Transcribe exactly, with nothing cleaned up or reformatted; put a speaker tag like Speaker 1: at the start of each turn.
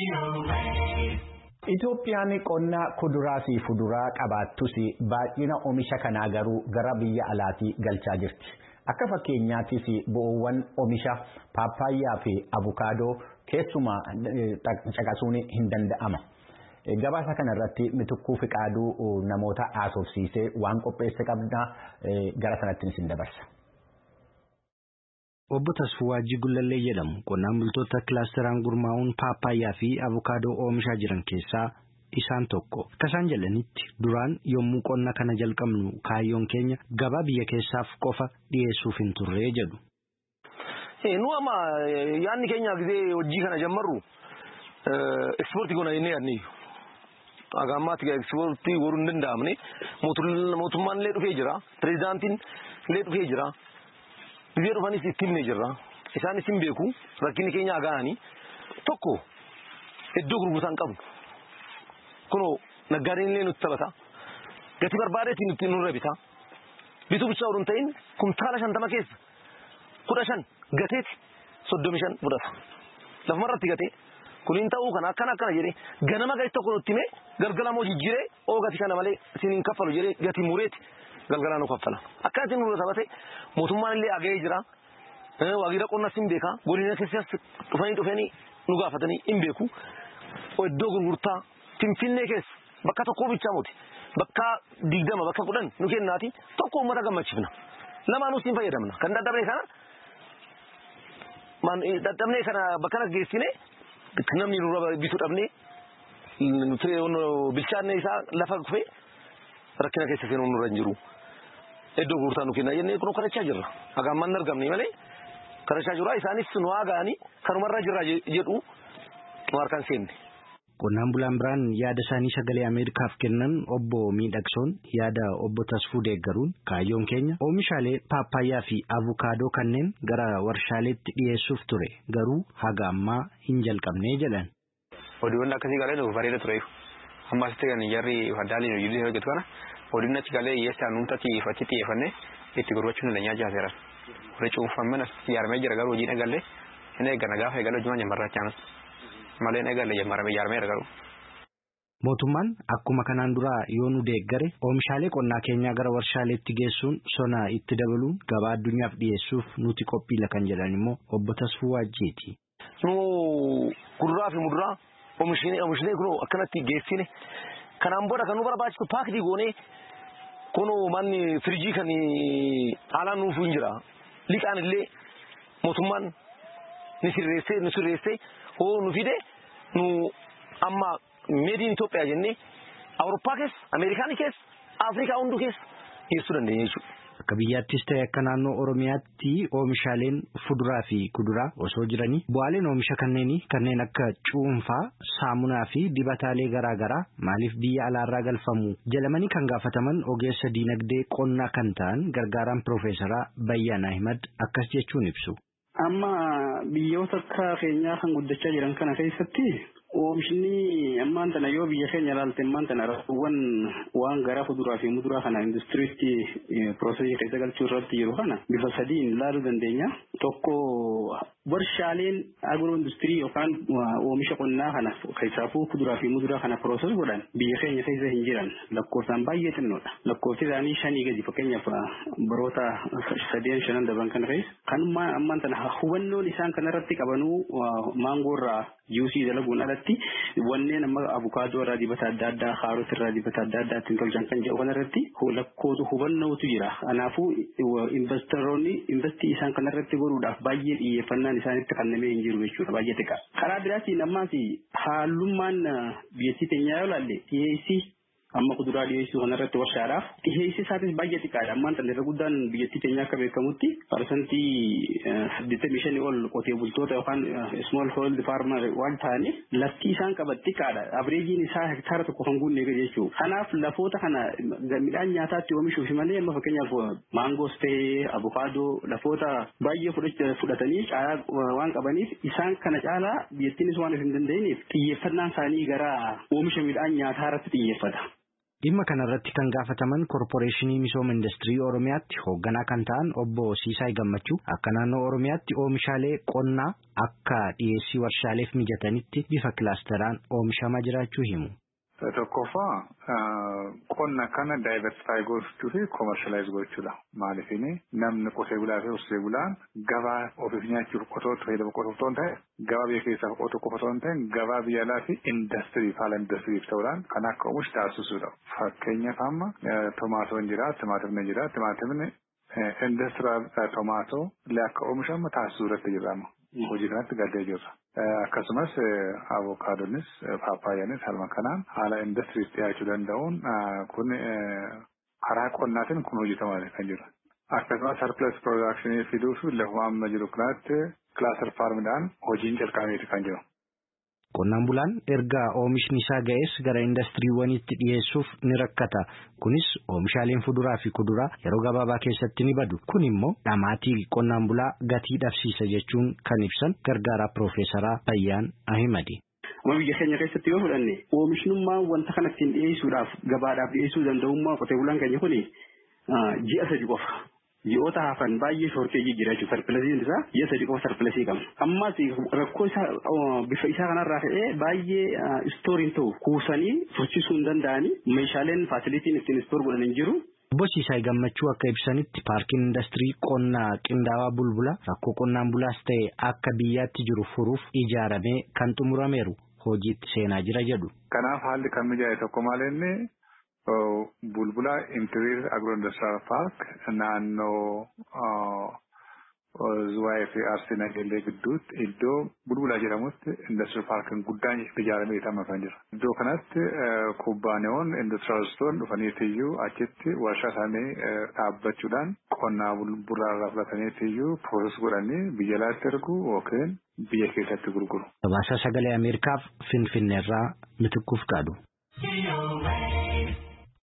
Speaker 1: Itoophiyaan qonna kuduraa fi fuduraa qabaattus baay'ina oomisha kanaa garuu gara biyya alaatii galchaa jirti. Akka fakkeenyaattis bu'uuwwan oomisha paappaayyaa fi abukaadoo keessumaa caqasuun hin danda'ama. Gabaasa kana irratti Mitukkuu Fiqaaduu namoota haasofsiisee waan qopheesse qabna gara sanatti isin dabarsa.
Speaker 2: Obbo Tasfuu Waajjii Gullallee jedhamu qonnaan bultoota kilaasteraan gurmaa'uun paappaayyaa fi abukaadoo oomishaa jiran keessaa isaan tokko. Akka isaan jedhanitti duraan yommuu qonna kana jalqabnu kaayyoon keenya gabaa biyya keessaaf qofa dhiyeessuuf hin turre jedhu.
Speaker 3: Nu amma yaadni keenya gisee hojii kana jammarru ekspoortii goona jennee yaadni. Agammaatti ekspoortii godhuu hin danda'amne mootummaan illee dhufee jira, pireezidaantiin illee dhufee jira. Biyya dhufanis itti himnee jirra. Isaanis hin beeku rakkinni keenya aga'anii tokko iddoo gurgurtaan qabu. Kunoo naggaadeen illee nutti taphata. Gatii barbaadeetiin nutti nurra bita. Bituu bichaa oduu hin ta'in kumtaala shantama keessa kudha shan gateeti soddomi shan fudhata. Lafumarratti gatee kuniin ta'uu kana akkana akkana jedhee ganama gadi tokko nutti himee galgalamoo jijjiiree oo gatii kana malee isin hin kaffalu jedhee gatii mureeti. Galgalaan nu kaffala. Akkaatiin nurra taphate mootummaan illee aga'ee jira. Waajjira qonnas hin beeka. Godina keessas dhufanii dhufanii nu gaafatanii hin beeku. Iddoo gurgurtaa Finfinnee keessa bakka tokkoo bichaa muti. Bakka digdama bakka kudhan nu kennaati tokko uummata gammachiifna. Lamaanuus hin fayyadamna. Kan dadhabne kana dadhabnee kana bakka kana geessine namni nurra bituu dhabnee bilchaannee isaa lafa kufee rakkina keessa seenuu nurra hin jiru. Iddoo gurgurtaa nu kenna jennee kun kadhachaa jirra. Hagaan hin argamne malee kadhachaa jirra. Isaanis nu haagaanii kanumarra jirra jedhu nu harkaan seenne.
Speaker 2: Qonnaan bulaan biraan yaada isaanii sagalee Ameerikaaf kennan obbo Miidhagsoon yaada obbo Tasfuu deeggaruun kaayyoon keenya oomishaalee paappaayyaa fi abukaadoo kanneen gara warshaaleetti dhiyeessuuf ture garuu haga ammaa hin jalqabnee jedhan.
Speaker 4: Oduuwwan akkasii galee nuuf bareeda ture. Ammas ta'e kan jarri faddaaliin hojii hojjetu kana oduun achi galee hiyyeessaa nuti achi xiyyeeffannee itti gurgurachuun dandeenya jaaseera. Warri cuunfamman ijaaramee jira garuu hojii dhagalle inni eeggana gaafa eegalee hojiiwwan jammarrachaan malee eegalle jammaramee ijaaramee garuu.
Speaker 2: Mootummaan akkuma kanaan dura yoo nu deeggare oomishaalee qonnaa keenyaa gara warshaaleetti geessuun sona itti dabaluun gabaa addunyaaf dhiyeessuuf nuti qophiila kan jedhan immoo obbo Tasfuu Waajjiiti.
Speaker 3: Nu kuduraa fi muduraa oomishni oomishni kun akkanatti geessine kanaan booda kan nu barbaachisu paakii goonee kunoo manni firiijii kan haalaan nuuf hin jira. Liqaan illee mootummaan ni sirreessee ni sirreessee hoo nu fide nu amma meediin Itoophiyaa jennee Awurooppaa keessa, Ameerikaan keessa, Afrikaa hunduu keessa geessuu dandeenya jechuudha.
Speaker 2: Akka biyyaattis ta'e akka naannoo Oromiyaatti oomishaaleen fuduraa fi kuduraa osoo jiranii bu'aaleen oomisha kanneenii kanneen akka cuunfaa, saamunaa fi dibataalee garaa garaa maaliif biyya alaarraa galfamu jedhamanii kan gaafataman ogeessa diinagdee qonnaa kan ta'an gargaaraan Piroofeesaraa Bayyaan Ahimad akkas jechuun ibsu.
Speaker 5: Amma biyyoota akka keenyaa kan guddachaa jiran kana keessatti oomishni ammaan tana yoo biyya keenya ilaalte ammaan tana rakkoowwan waan gara fuduraa fi muduraa kana industiriitti piroosesii keessa galchuu irratti jiru kana bifa sadiin ilaaluu dandeenya. Tokko warshaaleen agiroo industirii yookaan oomisha qonnaa kana keessaafuu kuduraa fi muduraa kana pirooses godhan biyya keenya keessa hin jiran lakkoofsaan baay'ee xinnoodha. Lakkoofsi isaanii shanii gadi fakkeenyaaf baroota sadeen shanan darban kana keessa kanuma ammaan tana hubannoon isaan kanarratti qabanuu maangoorraa juusii dalaguun alatti wanneen amma abukaadoo irraa dibata adda addaa kaarot irraa dibata adda addaa ittiin tolchan kan jedhu kanarratti lakkootu hubannootu jira. Kanaafuu investoroonni investii isaan kanarratti godhuudhaaf baay'ee xiyyeeffannaan isaanitti kennamee hin jiru jechuudha baay'ee xiqqaa. Karaa biraatiin ammaas haalummaan biyyattii keenyaa yoo ilaalle dhiyeessii amma kuduraa dhiyeessuu kanarratti warshaadhaaf dhiyeessii isaatis baay'ee xiqqaadha. Ammaan tana irra guddaan biyyattii keenyaa akka beekamutti parsantii saddeettamii shanii ol qotee bultoota yookaan small hold farmer waan ta'aniif lafti isaan qaban xiqqaadha. Abireejiin isaa hektaara tokko kan guunne jechuudha. Kanaaf lafoota kana midhaan nyaataatti oomishuuf malee amma fakkeenyaaf maangoos ta'ee abukaadoo lafoota baay'ee fudhatanii caalaa waan qabaniif isaan kana caalaa biyyattiinis waan hin dandeenyeef xiyyeeffannaan isaanii gara oomisha midhaan nyaataa irratti xiyyeeffata.
Speaker 2: Dhimma kanarratti kan gaafataman Korporeeshinii Misooma Industirii Oromiyaatti hoogganaa kan ta'an obbo Siisaay Gammachuu akka naannoo Oromiyaatti oomishaalee qonnaa akka dhiyeessii warshaaleef mijatanitti bifa kilaasteraan oomishamaa jiraachuu himu.
Speaker 6: Tokkoffaa qonna kana daayiversifaayi gochuu fi koomershaalaayizii gochuudha. Maaliifini namni qotee bulaa fi horsee bulaan gabaa ofiif nyaachuuf qotoo fayyadamu qotoo otoo hin ta'e gabaa biyya keessaaf qotuu qofa otoo hin ta'in gabaa biyya alaa fi indastiriif haala indastiriif ta'uudhaan kan akka oomish taasisuudha. Fakkeenyaaf amma tomaatoon jira, timaatimni jira, timaatimni indastiraal tomaatoo illee akka oomishamu taasisuu irratti jirama. Hojii kanatti gaddee jirra. Akkasumas avokaadonis paappaayyaanis halma kanaan haala indastiriif dhiyaachuu danda'uun kun karaa qonnaatiin kun hojjetamaa kan jiru. Akkasumas sarpilas piroodakshinii fiduu fi lafuma amma jiru kanatti kilaaster faarmidhaan hojiin jalqabeeti kan jiru.
Speaker 2: Qonnaan bulaan erga oomishni isaa ga'es gara indastiriiwwaniitti dhiyeessuuf ni rakkata. Kunis oomishaaleen fuduraa fi kuduraa yeroo gabaabaa keessatti ni badu. Kun immoo dhamaatii qonnaan bulaa gatii dhabsiisa jechuun kan ibsan gargaaraa Piroofeesaraa Bayyaan Ahimadi.
Speaker 5: Amma biyya keenya keessatti yoo fudhanne oomishnummaan wanta kana ittiin dhiyeessuudhaaf gabaadhaaf dhiyeessuu danda'ummaa qotee bulaan keenya kuni ji'a sadi qofa. Ji'oota hafan baay'ee shorteejii jira jechuudha. Sarpilasiin isaa ji'a sadi qofa sarpilasii qabna. Ammas rakkoo isaa bifa isaa kanarraa ka'ee baay'ee istooriin ta'u kuusanii turchisuu hin danda'anii meeshaaleen faasilitiin ittiin istoor godhan hin jiru.
Speaker 2: Obbo Siisaay Gammachuu akka ibsanitti paarkiin indastirii qonnaa qindaawaa bulbula rakkoo qonnaan bulaas ta'e akka biyyaatti jiru furuuf ijaaramee kan xumurameeru hojiitti seenaa jira jedhu.
Speaker 6: Kanaaf haalli kan mijaa'e tokko maalinni bulbula interior agro-industrial park naannoo Zuwaayee fi Arsii Nageellee gidduutti iddoo bulbulaa jedhamutti industrial parkin guddaan ijaaramee taa'amaa kan jira. Iddoo kanatti kubbaaniyoon industrialistoon dhufaniitiyyuu achitti warshaa isaanii dhaabbachuudhaan qonnaa bulbulaa irraa fudhataniitiyyuu pirooses godhanii biyya alaatti ergu yookiin biyya keessatti gurguru.
Speaker 2: Gabaasa sagalee Ameerikaaf Finfinneerraa Mitikkuuf Qaadu.